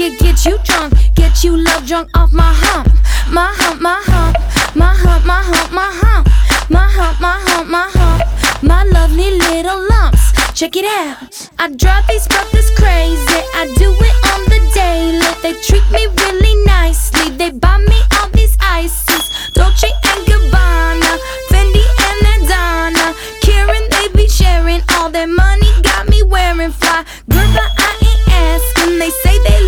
get you drunk, get you love drunk off my hump, my hump, my hump, my hump, my hump, my hump, my hump, my hump, my hump, my lovely little lumps. Check it out. I drive these brothers crazy. I do it on the daily. They treat me really nicely. They buy me all these ices, Dolce and Gabbana, Fendi and Adana. Karen, they be sharing all their money